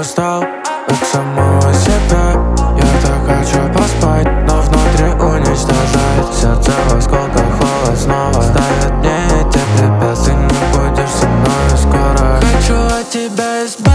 устал от самого себя. Я так хочу поспать, но внутри уничтожает. Сердце в осколках, холод снова ставит мне эти препятствия. Не будешь со мной скоро. Хочу от тебя избавиться.